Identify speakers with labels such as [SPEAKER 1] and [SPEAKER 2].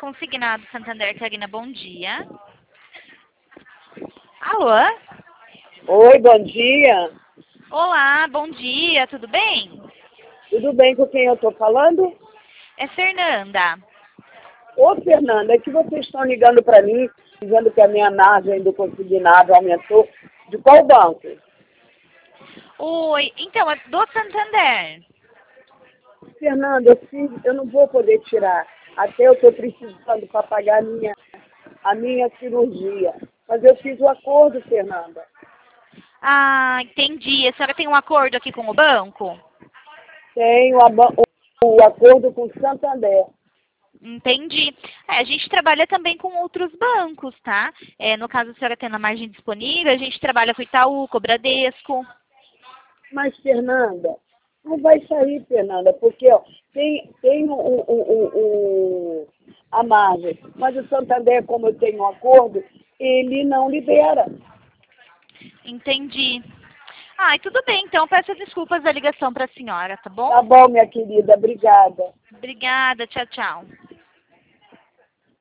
[SPEAKER 1] Consignado Santander, Karina, bom dia. Alô?
[SPEAKER 2] Oi, bom dia.
[SPEAKER 1] Olá, bom dia, tudo bem?
[SPEAKER 2] Tudo bem com quem eu estou falando?
[SPEAKER 1] É Fernanda.
[SPEAKER 2] Ô, Fernanda, é que vocês estão ligando para mim, dizendo que a minha margem do consignado aumentou. De qual banco?
[SPEAKER 1] Oi, então, é do Santander.
[SPEAKER 2] Fernanda, eu não vou poder tirar. Até eu estou precisando para pagar a minha cirurgia. Mas eu fiz o acordo, Fernanda.
[SPEAKER 1] Ah, entendi. A senhora tem um acordo aqui com o banco?
[SPEAKER 2] Tenho o acordo com o Santander.
[SPEAKER 1] Entendi. A gente trabalha também com outros bancos, tá? No caso, a senhora tendo a margem disponível, a gente trabalha com Itaú, com o Bradesco.
[SPEAKER 2] Mas, Fernanda, não vai sair, Fernanda, porque ó, tem a margem, mas o Santander, como eu tenho um acordo, ele não libera.
[SPEAKER 1] Entendi. Ah, e tudo bem, então peço desculpas da ligação para a senhora, tá bom?
[SPEAKER 2] Tá bom, minha querida, obrigada.
[SPEAKER 1] Obrigada, tchau, tchau.